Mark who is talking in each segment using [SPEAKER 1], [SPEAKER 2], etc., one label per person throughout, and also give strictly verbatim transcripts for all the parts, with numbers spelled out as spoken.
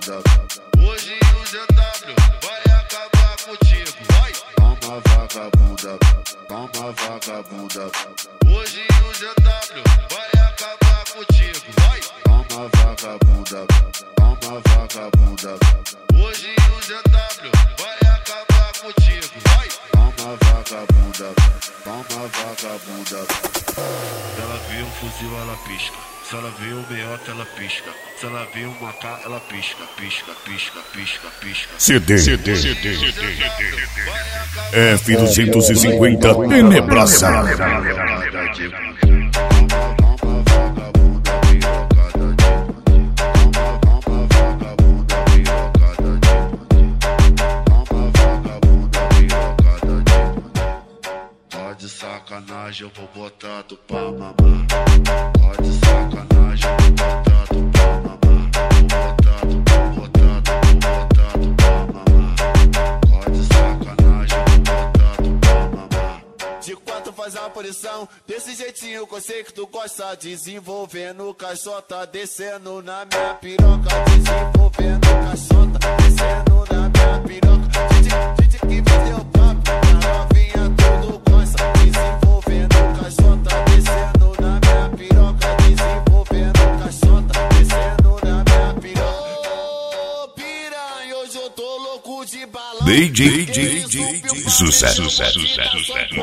[SPEAKER 1] vagabunda. Hoje o G W vai acabar contigo. Vai! Toma vagabunda, toma vagabunda. Hoje o G W vai acabar contigo. Vai! Toma vagabunda, toma vagabunda. Hoje o G W vai acabar contigo. Vai! Toma vagabunda, toma vagabunda. Se ela vê um fuzil, ela pisca. Se ela vê um meiota, ela pisca. Se ela vê um macá, ela pisca, pisca, pisca, pisca, pisca.
[SPEAKER 2] C D, C D, C D, C D, F duzentos e cinquenta Tenebraça.
[SPEAKER 1] Pode sacanagem, eu vou botar tu pra mamar. Pode sacanagem, eu vou botar tu pra mamar. Vou botar tu, vou botar tu, vou botar tu pra mamar. Pode sacanagem, eu vou botar tu pra mamar.
[SPEAKER 3] De quatro faz a posição, desse jeitinho que eu sei que tu gosta. Desenvolvendo caixota, descendo na minha piroca. Desenvolvendo caixota, descendo na minha piroca. Gente, gente que vendeu papo, a novinha tudo gosta. Desenvolvendo caixota, descendo na minha piroca. Desenvolvendo caixota, descendo na minha piroca. Ô, piranha, hoje eu tô louco de balão.
[SPEAKER 2] D J, D J, sucesso, sucesso, sucesso, sucesso.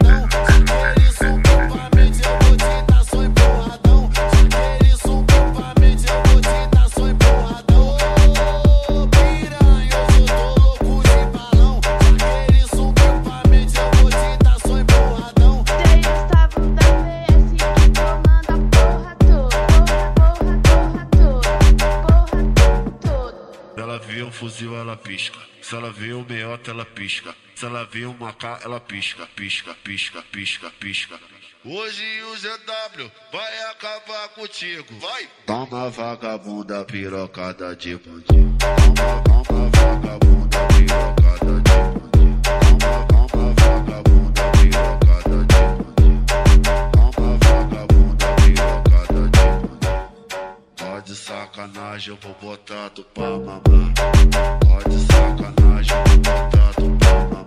[SPEAKER 3] Ele subiu pra mente, eu vou te dar só empurradão. Ele subiu pra mente, eu vou te dar só empurradão. Ô, piranha, hoje eu tô louco de balão. Ele subiu pra mente, eu vou te dar só empurradão.
[SPEAKER 4] Tem Gustavo da V S que comanda a porra toda. Porra, porra, porra toda. Porra toda.
[SPEAKER 1] Se ela vê um fuzil, ela pisca. Se ela vê um meiota, ela pisca. Se ela vê um macá, ela pisca, pisca, pisca, pisca, pisca. Hoje o G W vai acabar contigo. Vai! Toma vagabunda, pirocada de bandido. Toma, toma vagabunda, pirocada de bandido. Toma, toma vagabunda, pirocada de bandido. Toma vagabunda, pirocada de bandido. Pode sacanagem, eu vou botar tu pra mamar. Pode sacanagem, eu vou botar tu pra mamar.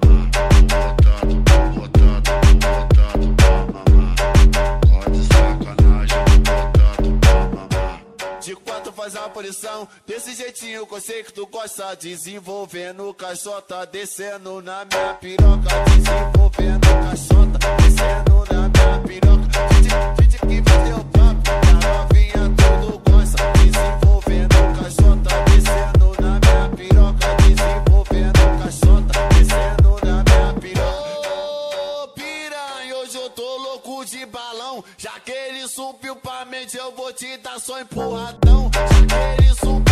[SPEAKER 1] Vou botar tu, vou botar tu, vou botar tu pra mamar. Pode sacanagem, eu vou botar tu pra mamar.
[SPEAKER 3] De quatro faz a posição, desse jeitinho que eu sei que tu gosta. Desenvolvendo caixota, descendo na minha piroca. Desenvolvendo caixota, descendo na minha piroca. Gente, gente que vendeu papo, a novinha tudo gosta. Desenvolvendo caixota, descendo na minha piroca. Desenvolvendo caixota, descendo na minha piroca. Ô, piranha, hoje eu tô louco de balão. Já que ele subiu pra mente, eu vou te dar só empurradão. Já que ele subiu